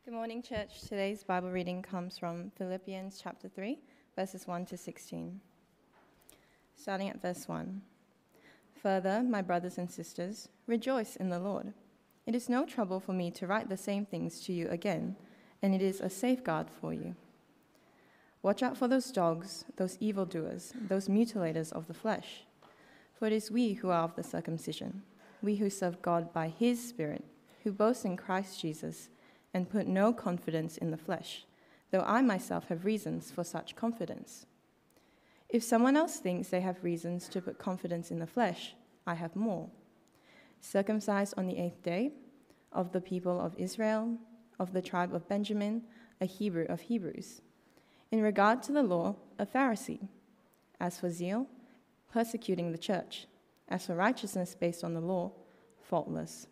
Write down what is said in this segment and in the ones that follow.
Good morning, church. Today's Bible reading comes from Philippians chapter 3, verses 1 to 16. Starting at verse 1. Further, my brothers and sisters, rejoice in the Lord. It is no trouble for me to write the same things to you again, and it is a safeguard for you. Watch out for those dogs, those evildoers, those mutilators of the flesh. For it is we who are of the circumcision, we who serve God by his Spirit, who boast in Christ Jesus, and put no confidence in the flesh, though I myself have reasons for such confidence. If someone else thinks they have reasons to put confidence in the flesh, I have more. Circumcised on the 8th day, of the people of Israel, of the tribe of Benjamin, a Hebrew of Hebrews. In regard to the law, a Pharisee. As for zeal, persecuting the church. As for righteousness based on the law, faultless.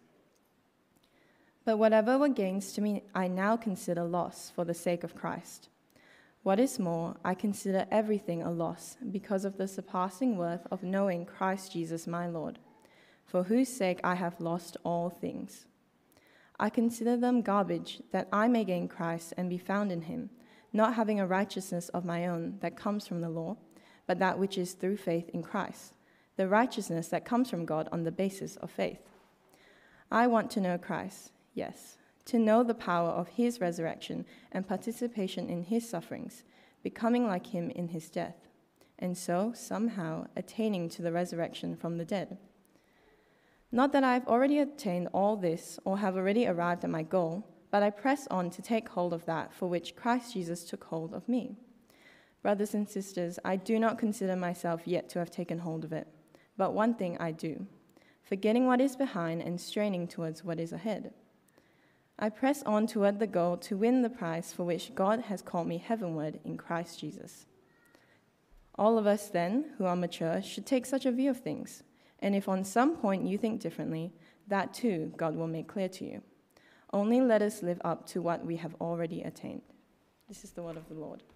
But whatever were gains to me, I now consider loss for the sake of Christ. What is more, I consider everything a loss because of the surpassing worth of knowing Christ Jesus my Lord, for whose sake I have lost all things. I consider them garbage, that I may gain Christ and be found in him, not having a righteousness of my own that comes from the law, but that which is through faith in Christ, the righteousness that comes from God on the basis of faith. I want to know Christ. Yes, to know the power of his resurrection and participation in his sufferings, becoming like him in his death, and so, somehow, attaining to the resurrection from the dead. Not that I have already attained all this or have already arrived at my goal, but I press on to take hold of that for which Christ Jesus took hold of me. Brothers and sisters, I do not consider myself yet to have taken hold of it, but one thing I do, forgetting what is behind and straining towards what is ahead. I press on toward the goal to win the prize for which God has called me heavenward in Christ Jesus. All of us, then, who are mature, should take such a view of things, and if on some point you think differently, that too God will make clear to you. Only let us live up to what we have already attained. This is the word of the Lord.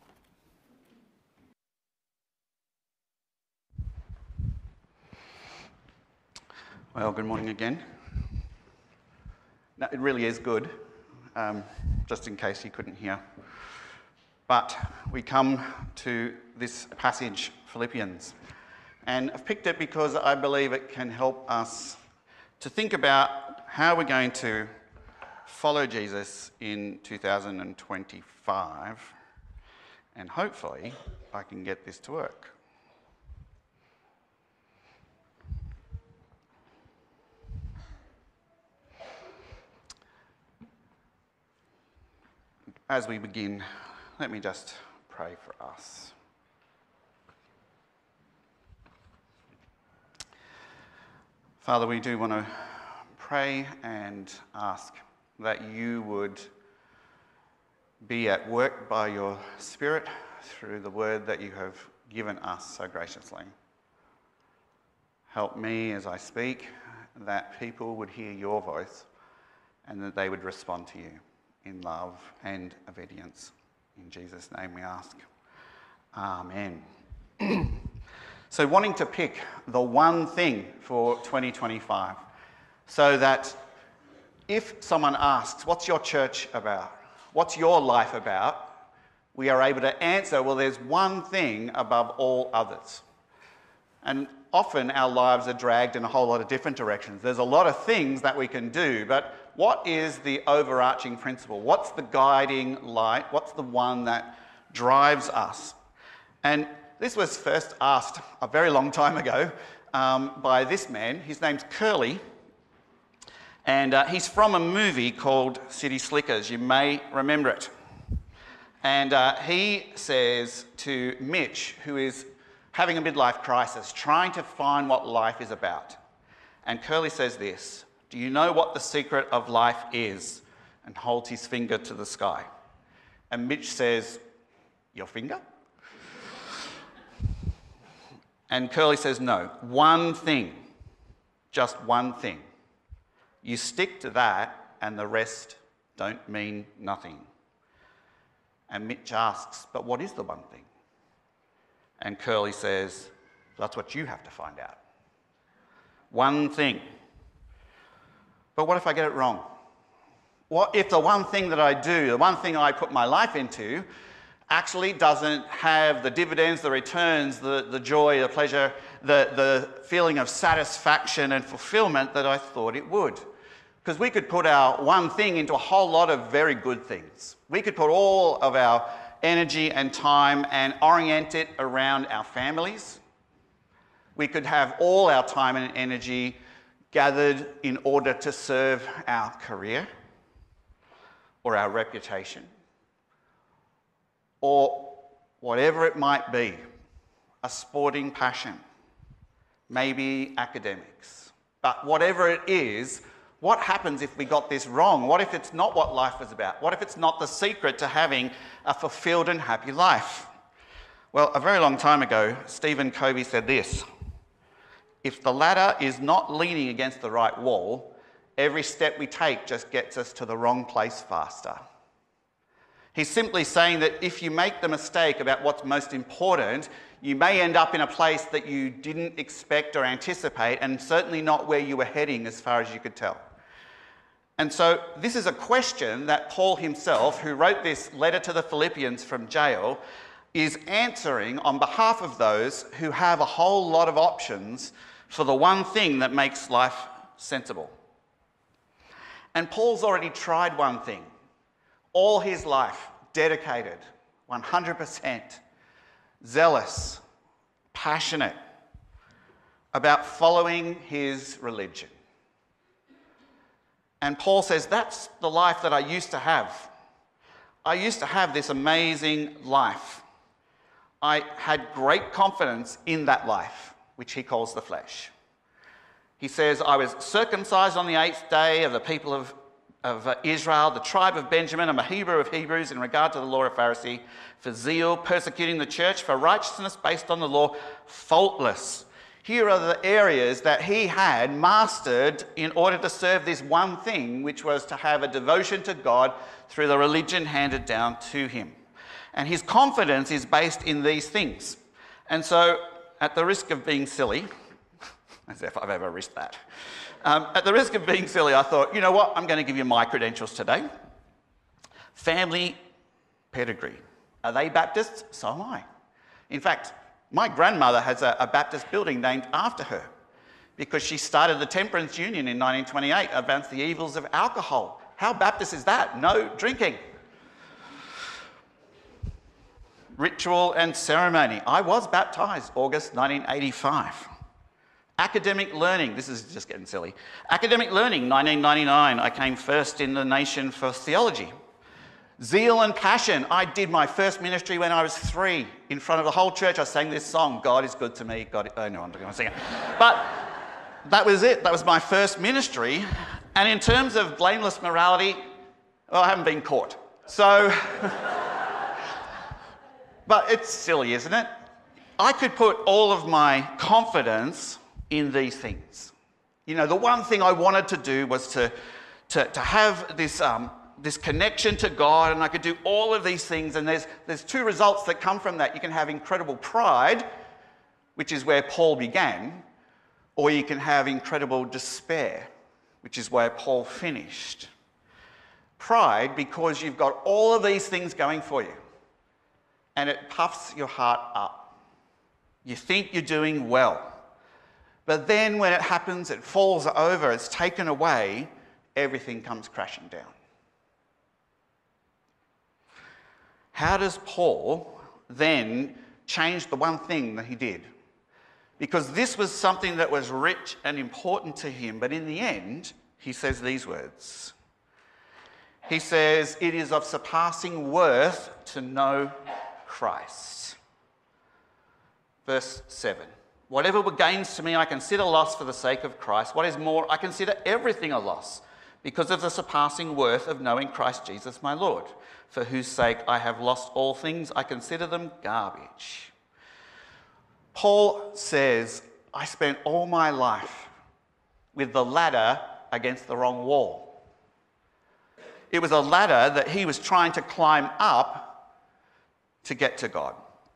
Well, good morning again. No, it really is good, just in case you couldn't hear. But we come to this passage, Philippians, and I've picked it because I believe it can help us to think about how we're going to follow Jesus in 2025, and hopefully I can get this to work. As we begin, let me just pray for us. Father, we do want to pray and ask that you would be at work by your Spirit through the word that you have given us so graciously. Help me as I speak, that people would hear your voice and that they would respond to you in love and obedience. In Jesus' name we ask. Amen. So wanting to pick the one thing for 2025, so that if someone asks, what's your church about? What's your life about? We are able to answer, well, there's one thing above all others. And often our lives are dragged in a whole lot of different directions. There's a lot of things that we can do, but what is the overarching principle? What's the guiding light? What's the one that drives us? And this was first asked a very long time ago by this man. His name's Curly, and he's from a movie called City Slickers. You may remember it. And he says to Mitch, who is having a midlife crisis, trying to find what life is about. And Curly says this, "Do you know what the secret of life is?" And holds his finger to the sky. And Mitch says, "Your finger?" And Curly says, "No, one thing, just one thing. You stick to that and the rest don't mean nothing." And Mitch asks, "But what is the one thing?" And Curly says, "That's what you have to find out. One thing. But what if I get it wrong? what if the one thing that I do, the one thing I put my life into, actually doesn't have the dividends, the returns, the joy, the pleasure, the feeling of satisfaction and fulfillment that I thought it would? Because we could put our one thing into a whole lot of very good things. We could put all of our energy and time and orient it around our families. We could have all our time and energy gathered in order to serve our career or our reputation, or whatever it might be, a sporting passion, maybe academics. But whatever it is, what happens if we got this wrong? What if it's not what life is about? What if it's not the secret to having a fulfilled and happy life? Well, a very long time ago, Stephen Covey said this: if the ladder is not leaning against the right wall, every step we take just gets us to the wrong place faster. He's simply saying that if you make the mistake about what's most important, you may end up in a place that you didn't expect or anticipate, and certainly not where you were heading as far as you could tell. And so this is a question that Paul himself, who wrote this letter to the Philippians from jail, is answering on behalf of those who have a whole lot of options for the one thing that makes life sensible. And Paul's already tried one thing. All his life, dedicated, 100%, zealous, passionate about following his religion. And Paul says, that's the life that I used to have. I used to have this amazing life. I had great confidence in that life, which he calls the flesh. He says, I was circumcised on the 8th day of the people of Israel, the tribe of Benjamin. I'm a Hebrew of Hebrews in regard to the law of Pharisee, for zeal, persecuting the church, for righteousness based on the law, faultless. Here are the areas that he had mastered in order to serve this one thing, which was to have a devotion to God through the religion handed down to him. And his confidence is based in these things. And so, at the risk of being silly, as if I've ever risked that. At the risk of being silly, I thought, you know what? I'm going to give you my credentials today. Family pedigree. Are they Baptists? So am I. In fact, my grandmother has a Baptist building named after her because she started the Temperance Union in 1928 against the evils of alcohol. How Baptist is that? No drinking. Ritual and ceremony. I was baptised August 1985. Academic learning, this is just getting silly. Academic learning, 1999, I came first in the nation for theology. Zeal and passion, I did my first ministry when I was 3. In front of the whole church, I sang this song, God is good to me, no, I'm not going to sing it. But that was it, that was my first ministry. And in terms of blameless morality, well, I haven't been caught. So, but it's silly, isn't it? I could put all of my confidence in these things. You know, the one thing I wanted to do was to have this connection to God, and I could do all of these things, and there's 2 results that come from that. You can have incredible pride, which is where Paul began, or you can have incredible despair, which is where Paul finished. Pride, because you've got all of these things going for you, and it puffs your heart up. You think you're doing well. But then when it happens, it falls over, it's taken away, everything comes crashing down. How does Paul then change the one thing that he did? Because this was something that was rich and important to him, but in the end, he says these words. He says, it is of surpassing worth to know Christ. Verse 7. Whatever gains to me, I consider loss for the sake of Christ. What is more, I consider everything a loss because of the surpassing worth of knowing Christ Jesus my Lord, for whose sake I have lost all things. I consider them garbage. Paul says, I spent all my life with the ladder against the wrong wall. It was a ladder that he was trying to climb up to get to God.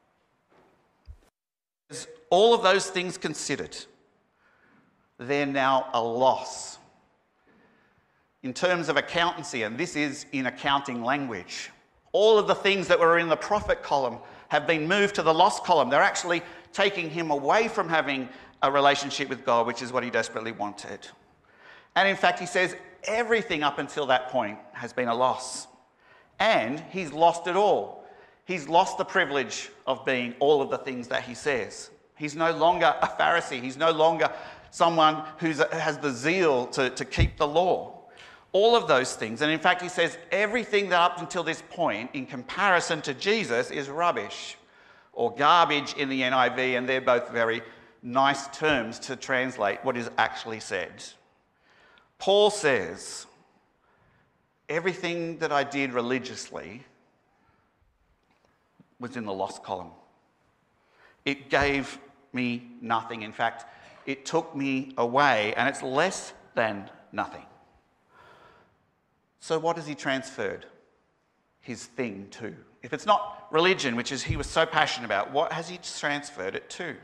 All of those things considered, they're now a loss. in terms of accountancy, and this is in accounting language. All of the things that were in the profit column have been moved to the loss column. They're actually taking him away from having a relationship with God, which is what he desperately wanted. And in fact, he says everything up until that point has been a loss. And he's lost it all. He's lost the privilege of being all of the things that he says. He's no longer a Pharisee. He's no longer someone who has the zeal to keep the law. All of those things. And in fact, he says everything that up until this point, in comparison to Jesus, is rubbish or garbage in the NIV, and they're both very nice terms to translate what is actually said. Paul says, everything that I did religiously was in the lost column. It gave me nothing. In fact, it took me away, and it's less than nothing. So what has he transferred his thing to? If it's not religion, which is he was so passionate about, what has he transferred it to?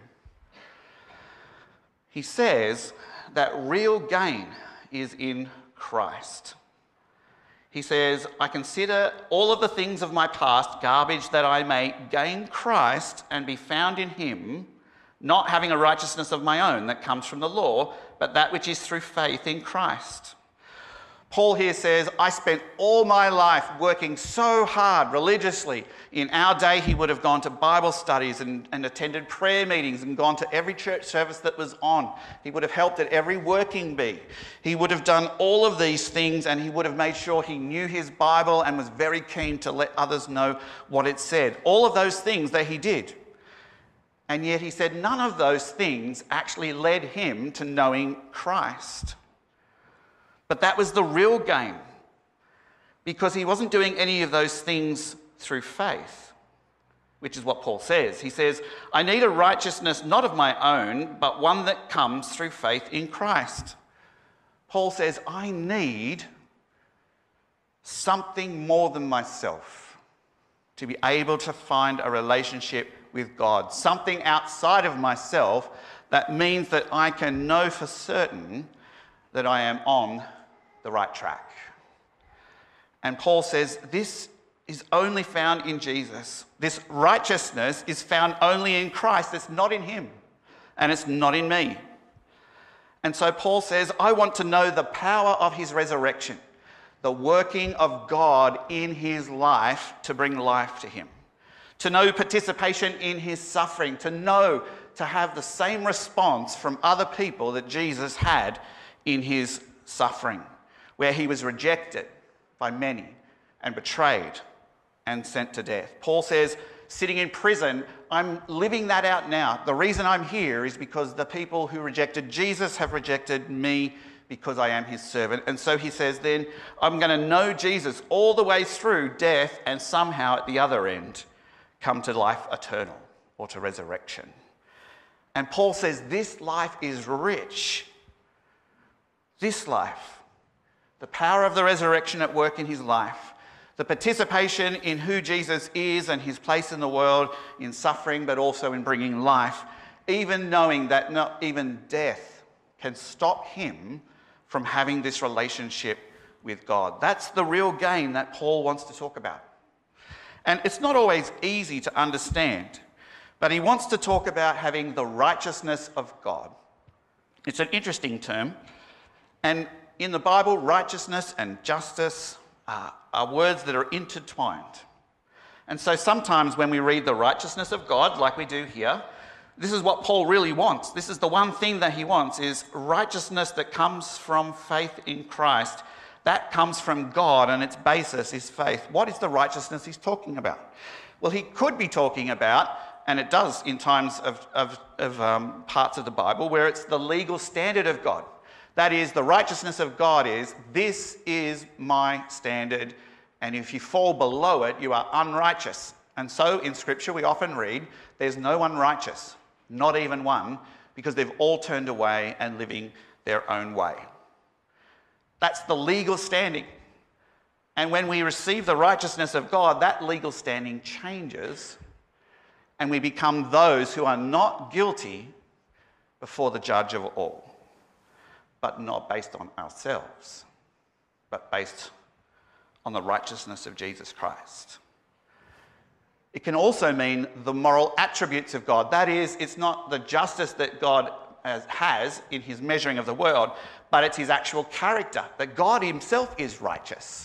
He says that real gain is in Christ. He says, I consider all of the things of my past garbage that I may gain Christ and be found in him, not having a righteousness of my own that comes from the law, but that which is through faith in Christ. Paul here says, I spent all my life working so hard religiously. In our day, he would have gone to Bible studies and attended prayer meetings and gone to every church service that was on. He would have helped at every working bee. He would have done all of these things, and he would have made sure he knew his Bible and was very keen to let others know what it said. All of those things that he did. And yet he said none of those things actually led him to knowing Christ. But that was the real gain, because he wasn't doing any of those things through faith, which is what Paul says. He says, I need a righteousness not of my own, but one that comes through faith in Christ. Paul says, I need something more than myself to be able to find a relationship with God, something outside of myself that means that I can know for certain that I am on the right track. And Paul says this is only found in Jesus. This righteousness is found only in Christ. It's not in him, and it's not in me. And so Paul says, I want to know the power of his resurrection, the working of God in his life to bring life to him, to know participation in his suffering, to have the same response from other people that Jesus had in his suffering, where he was rejected by many and betrayed and sent to death. Paul says, sitting in prison, I'm living that out now. The reason I'm here is because the people who rejected Jesus have rejected me because I am his servant. And so he says, then I'm going to know Jesus all the way through death and somehow at the other end come to life eternal or to resurrection. And Paul says this life is rich. This life, the power of the resurrection at work in his life, the participation in who Jesus is and his place in the world in suffering, but also in bringing life, even knowing that not even death can stop him from having this relationship with God. That's the real gain that Paul wants to talk about. And it's not always easy to understand, but he wants to talk about having the righteousness of God. It's an interesting term. And in the Bible, righteousness and justice are words that are intertwined. And so sometimes when we read the righteousness of God, like we do here, this is what Paul really wants. This is the one thing that he wants, is righteousness that comes from faith in Christ. That comes from God, and its basis is faith. What is the righteousness he's talking about? Well, he could be talking about, and it does in times of parts of the Bible, where it's the legal standard of God. That is, the righteousness of God is, this is my standard, and if you fall below it, you are unrighteous. And so in Scripture we often read, there's no one righteous, not even one, because they've all turned away and living their own way. That's the legal standing. And when we receive the righteousness of God, that legal standing changes, and we become those who are not guilty before the judge of all, but not based on ourselves. but based on the righteousness of Jesus Christ. It can also mean the moral attributes of God. That is, it's not the justice that God has in his measuring of the world, but it's his actual character, that God himself is righteous.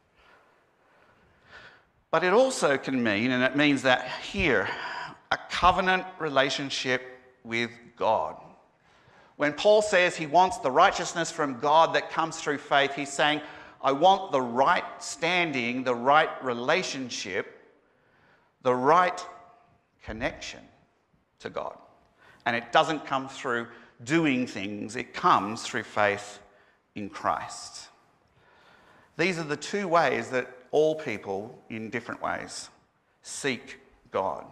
But it also can mean, and it means that here, a covenant relationship with God. When Paul says he wants the righteousness from God that comes through faith, he's saying, I want the right standing, the right relationship, the right connection to God. And it doesn't come through doing things, it comes through faith in Christ. These are the two ways that all people, in different ways, seek God.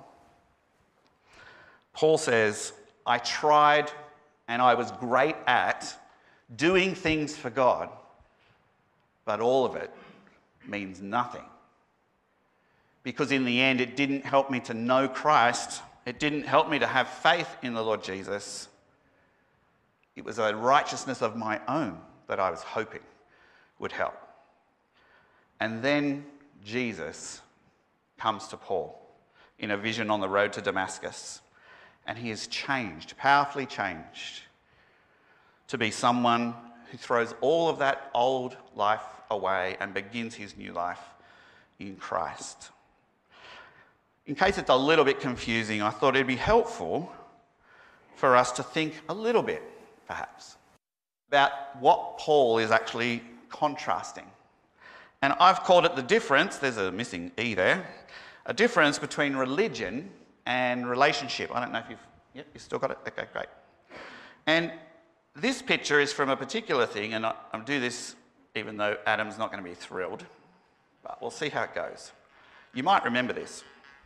Paul says, I tried and I was great at doing things for God, but all of it means nothing. Because in the end, it didn't help me to know Christ. It didn't help me to have faith in the Lord Jesus. It was a righteousness of my own that I was hoping would help. And then Jesus comes to Paul in a vision on the road to Damascus. And he is changed, powerfully changed, to be someone who throws all of that old life away and begins his new life in Christ. In case it's a little bit confusing, I thought it'd be helpful for us to think a little bit, perhaps, about what Paul is actually contrasting. And I've called it the difference, there's a missing E there, a difference between religion and relationship. I don't know if you still got it? Okay, great. And this picture is from a particular thing, and I'll do this even though Adam's not going to be thrilled, but we'll see how it goes. You might remember this.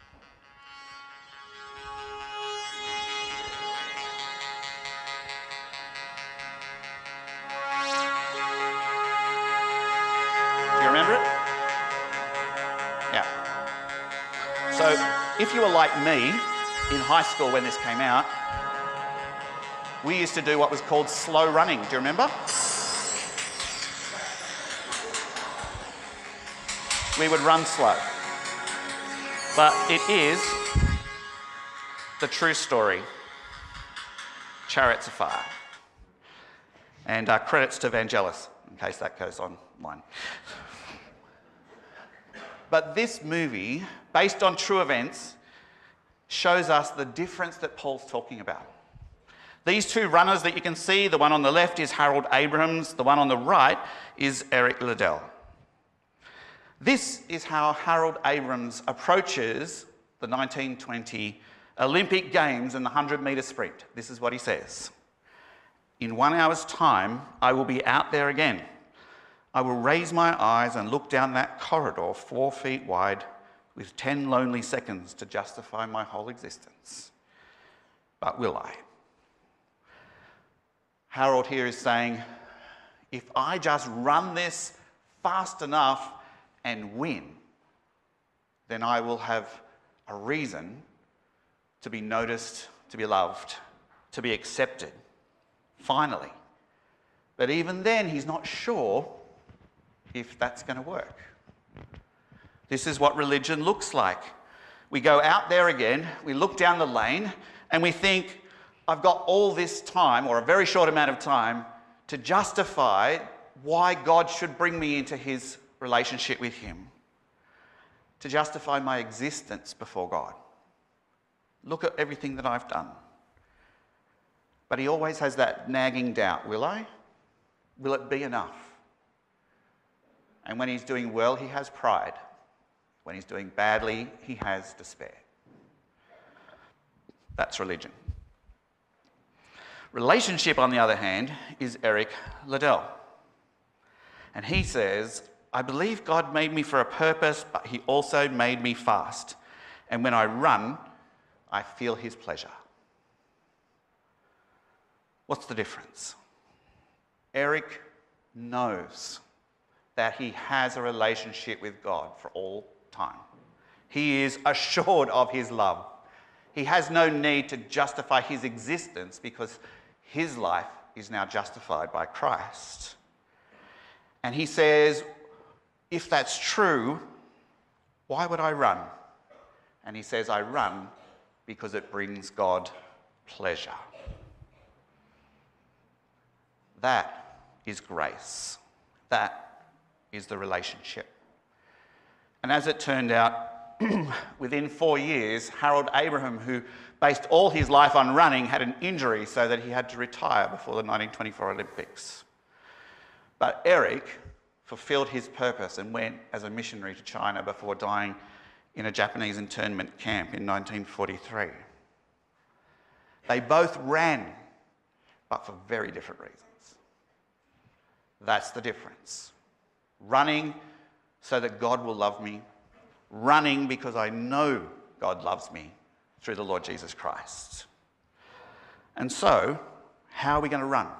Do you remember it? Yeah. So, if you were like me in high school when this came out, we used to do what was called slow running. Do you remember? We would run slow. But it is the true story. Chariots of Fire. And credits to Vangelis, in case that goes online. But this movie, based on true events, shows us the difference that Paul's talking about. These two runners that you can see, the one on the left is Harold Abrahams, the one on the right is Eric Liddell. This is how Harold Abrahams approaches the 1920 Olympic Games and the 100-metre sprint. This is what he says. In 1 hour's time, I will be out there again. I will raise my eyes and look down that corridor 4 feet wide with 10 lonely seconds to justify my whole existence. But will I? Harold here is saying, if I just run this fast enough and win, then I will have a reason to be noticed, to be loved, to be accepted, finally. But even then, he's not sure if that's going to work. This is what religion looks like. We go out there again, we look down the lane, and we think, I've got all this time, or a very short amount of time, to justify why God should bring me into his relationship with him, to justify my existence before God. Look at everything that I've done. But he always has that nagging doubt, will I? Will it be enough? And when he's doing well, he has pride. When he's doing badly, he has despair. That's religion. Relationship, on the other hand, is Eric Liddell. And he says, I believe God made me for a purpose, but he also made me fast. And when I run, I feel his pleasure. What's the difference? Eric knows that he has a relationship with God for all time. He is assured of his love. He has no need to justify his existence because his life is now justified by Christ. And he says, if that's true, why would I run? And he says, I run because it brings God pleasure. That is grace. That is the relationship. And as it turned out, within 4 years, Harold Abraham, who based all his life on running, had an injury so that he had to retire before the 1924 Olympics. But Eric fulfilled his purpose and went as a missionary to China before dying in a Japanese internment camp in 1943. They both ran, but for very different reasons. That's the difference. Running so that God will love me. Running because I know God loves me through the Lord Jesus Christ. And so, how are we going to run?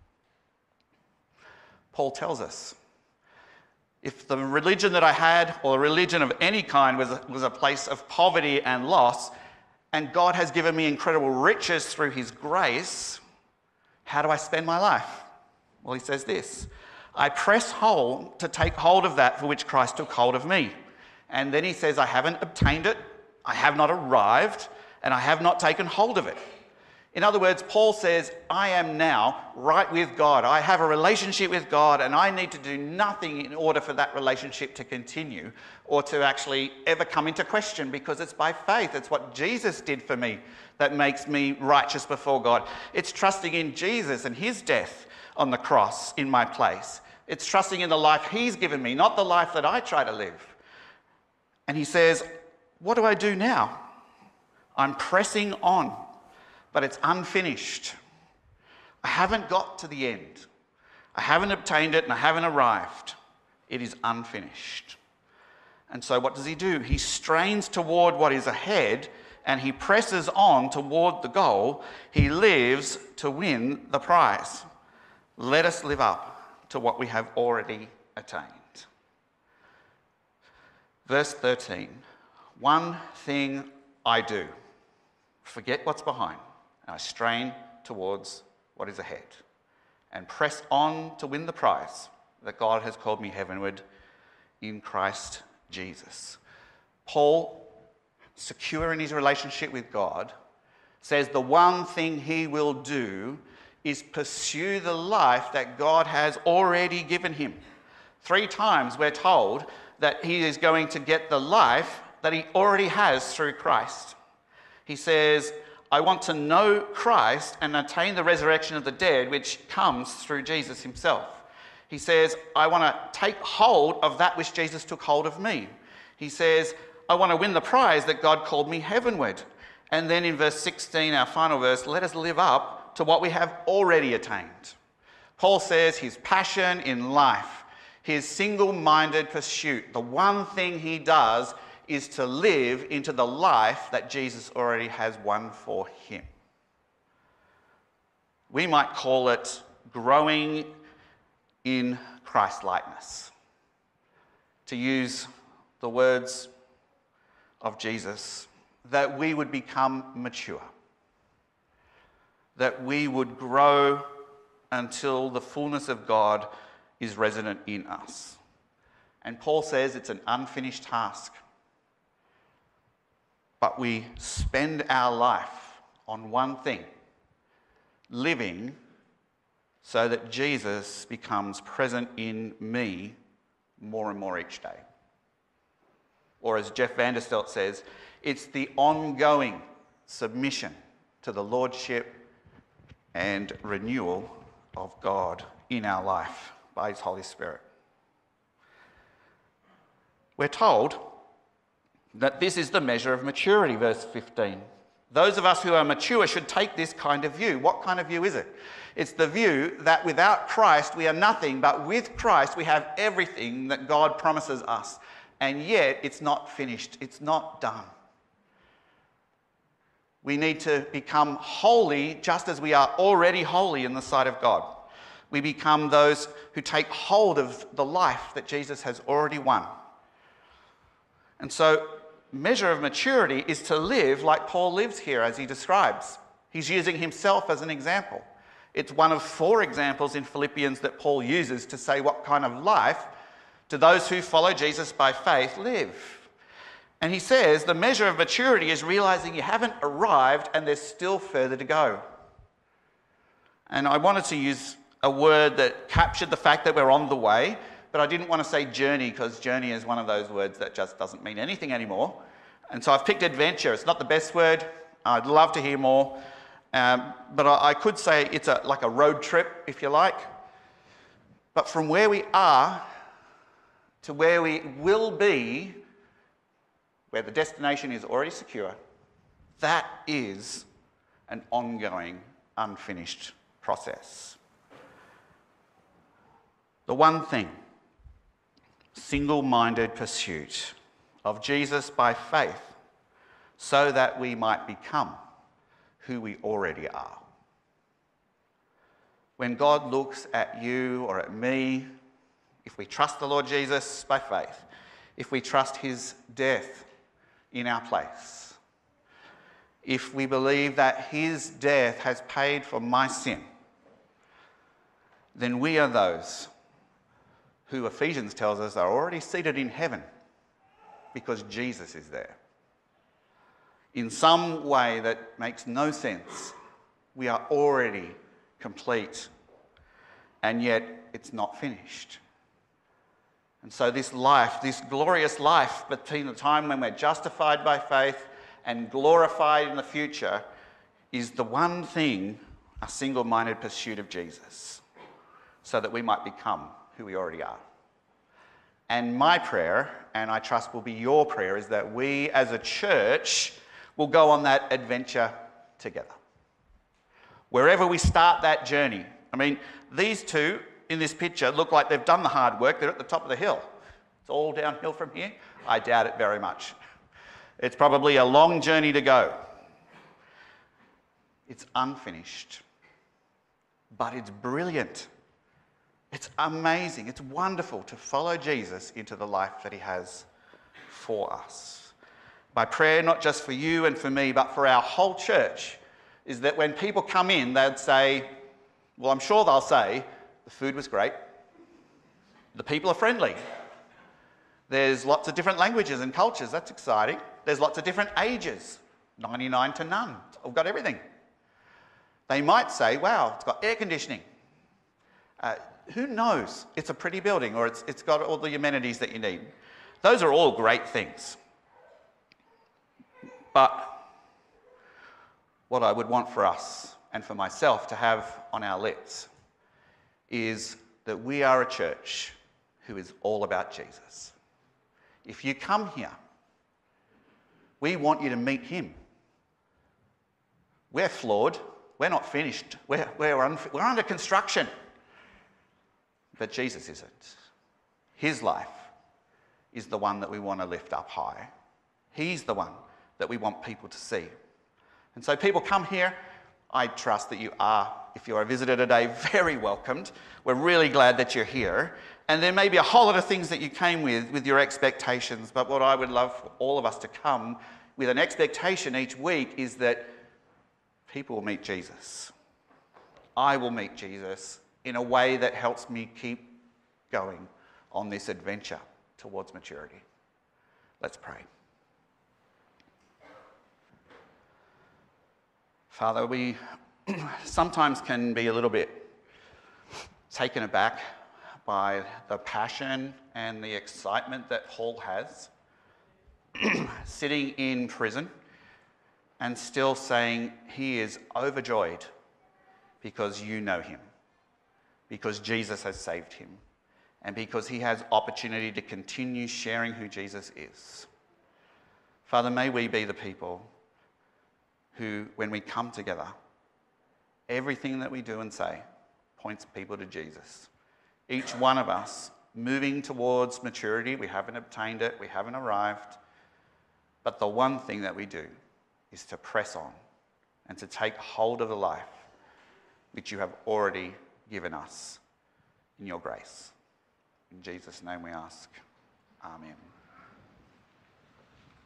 Paul tells us, if the religion that I had, or a religion of any kind, was a place of poverty and loss, and God has given me incredible riches through his grace, how do I spend my life? Well, he says this, I press hold to take hold of that for which Christ took hold of me. And then he says, I haven't obtained it, I have not arrived, and I have not taken hold of it. In other words, Paul says, I am now right with God. I have a relationship with God, and I need to do nothing in order for that relationship to continue or to actually ever come into question, because it's by faith. It's what Jesus did for me that makes me righteous before God. It's trusting in Jesus and his death on the cross in my place. It's trusting in the life he's given me, not the life that I try to live. And he says, what do I do now? I'm pressing on, but it's unfinished. I haven't got to the end. I haven't obtained it and I haven't arrived. It is unfinished. And so what does he do? He strains toward what is ahead and he presses on toward the goal. He lives to win the prize. Let us live up to what we have already attained. Verse 13, one thing I do, forget what's behind, and I strain towards what is ahead, and press on to win the prize that God has called me heavenward in Christ Jesus. Paul, secure in his relationship with God, says the one thing he will do is pursue the life that God has already given him. 3 times we're told that he is going to get the life that he already has through Christ. He says, I want to know Christ and attain the resurrection of the dead, which comes through Jesus himself. He says, I want to take hold of that which Jesus took hold of me. He says, I want to win the prize that God called me heavenward. And then in verse 16, our final verse, let us live up to what we have already attained. Paul says his passion in life, his single-minded pursuit, the one thing he does is to live into the life that Jesus already has won for him. We might call it growing in Christ-likeness. To use the words of Jesus, that we would become mature, that we would grow until the fullness of God is resident in us. And Paul says it's an unfinished task. But we spend our life on one thing, living so that Jesus becomes present in me more and more each day. Or as Jeff Vanderstelt says, it's the ongoing submission to the lordship and renewal of God in our life by his Holy Spirit. We're told that this is the measure of maturity, verse 15. Those of us who are mature should take this kind of view. What kind of view is it? It's the view that without Christ we are nothing, but with Christ we have everything that God promises us. And yet it's not finished, it's not done. We need to become holy just as we are already holy in the sight of God. We become those who take hold of the life that Jesus has already won. And so, measure of maturity is to live like Paul lives here as he describes. He's using himself as an example. It's one of 4 examples in Philippians that Paul uses to say what kind of life do those who follow Jesus by faith live. And he says the measure of maturity is realizing you haven't arrived and there's still further to go. And I wanted to use a word that captured the fact that we're on the way, but I didn't want to say journey, because journey is one of those words that just doesn't mean anything anymore. And so I've picked adventure. It's not the best word. I'd love to hear more. But I could say it's like a road trip, if you like. But from where we are to where we will be, where the destination is already secure, that is an ongoing, unfinished process. The one thing, single-minded pursuit of Jesus by faith so that we might become who we already are. When God looks at you or at me, if we trust the Lord Jesus by faith, if we trust his death in our place, if we believe that his death has paid for my sin, then we are those who Ephesians tells us are already seated in heaven because Jesus is there. In some way that makes no sense, we are already complete, and yet it's not finished. And so this life, this glorious life between the time when we're justified by faith and glorified in the future, is the one thing, a single-minded pursuit of Jesus, so that we might become who we already are. And my prayer, and I trust will be your prayer, is that we as a church will go on that adventure together. Wherever we start that journey. I mean, these two in this picture look like they've done the hard work. They're at the top of the hill. It's all downhill from here. I doubt it very much. It's probably a long journey to go. It's unfinished, but it's brilliant. It's amazing. It's wonderful to follow Jesus into the life that he has for us. My prayer, not just for you and for me, but for our whole church, is that when people come in, they'd say, well, I'm sure they'll say, the food was great. The people are friendly. There's lots of different languages and cultures. That's exciting. There's lots of different ages, 99 to none. I've got everything. They might say, wow, it's got air conditioning. Who knows? It's a pretty building, or it's got all the amenities that you need. Those are all great things. But what I would want for us and for myself to have on our lips is that we are a church who is all about Jesus. If you come here, we want you to meet him. We're flawed. We're not finished. We're under construction. But Jesus isn't. His life is the one that we want to lift up high. He's the one that we want people to see. And so people come here. I trust that you are, if you're a visitor today, very welcomed. We're really glad that you're here. And there may be a whole lot of things that you came with your expectations, but what I would love for all of us to come with an expectation each week is that people will meet Jesus. I will meet Jesus in a way that helps me keep going on this adventure towards maturity. Let's pray. Father, we sometimes can be a little bit taken aback by the passion and the excitement that Paul has sitting in prison and still saying he is overjoyed because you know him, because Jesus has saved him, and because he has opportunity to continue sharing who Jesus is. Father, may we be the people who, when we come together, everything that we do and say points people to Jesus. Each one of us moving towards maturity. We haven't obtained it, we haven't arrived, but the one thing that we do is to press on and to take hold of the life which you have already given us in your grace. In Jesus' name we ask. Amen.